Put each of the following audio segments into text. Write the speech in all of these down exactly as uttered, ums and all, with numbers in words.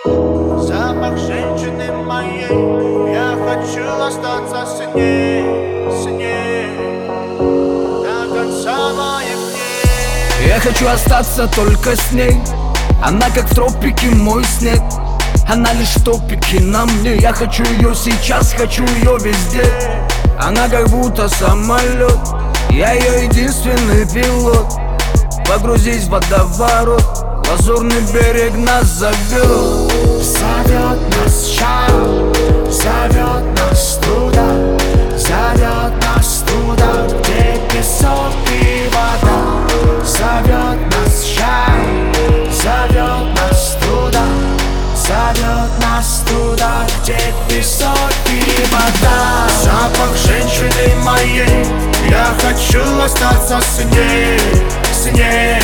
Запах женщины моей, я хочу остаться с ней, с ней до конца моих дней. Я хочу остаться только с ней. Она как в тропике мой снег. Она лишь в топике на мне. Я хочу ее сейчас, хочу ее везде. Она как будто самолет, я ее единственный пилот. Погрузись в водоворот, лазурный берег нас зовет. Зовет нас шаг, зовет нас туда, зовет нас туда, где песок и вода. Зовет нас шаг, зовет нас туда, зовет нас туда, где песок и вода. Запах женщины моей, я хочу остаться с ней, с ней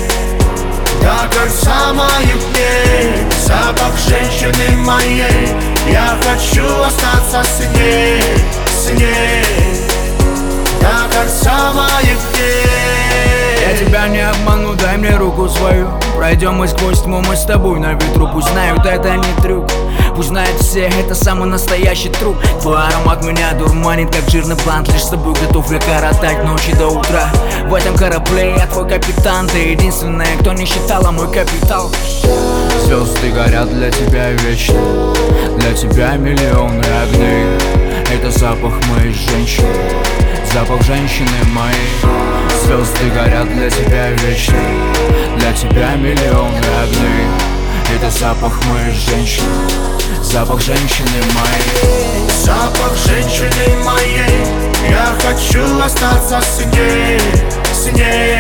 до конца моих дней. Запах женщины моей, я хочу остаться с ней, с ней до конца моих дней. Я тебя не обману, дай мне руку свою. Пройдем мы сквозь тьму, мы с тобой на ветру. Пусть знают, это не трюк, пусть знают все, это самый настоящий труп. Твой аромат меня дурманит, как жирный блант. Лишь с тобой готов я коротать ночи до утра. В этом корабле я твой капитан. Ты единственная, кто не считала мой капитал. Звезды горят для тебя вечно, для тебя миллионы огней. Это запах моей женщины, запах женщины моей. Звезды горят для тебя вечно, для тебя миллионы огней. Это запах моей женщины, запах женщины моей. Запах женщины моей, я хочу остаться с ней, с ней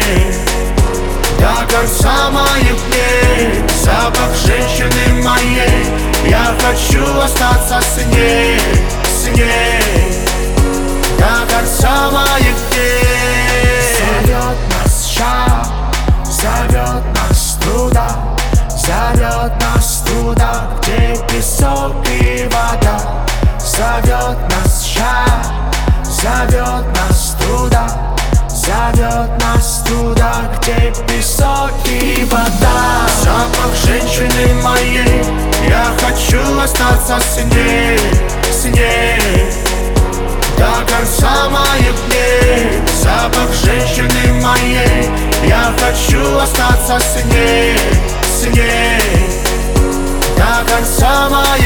до конца моих дней. Запах женщины моей, я хочу остаться с ней, с ней до конца моих дней. Зовет нас шаг, зовет нас туда, зовет нас туда, где песок и вода. Зовет нас шаг, зовет нас туда, зовет нас туда, где песок и вода. Запах женщины моей, я хочу остаться с ней, с ней до конца моих дней. Запах женщины моей, я хочу остаться с ней, с ней до конца моих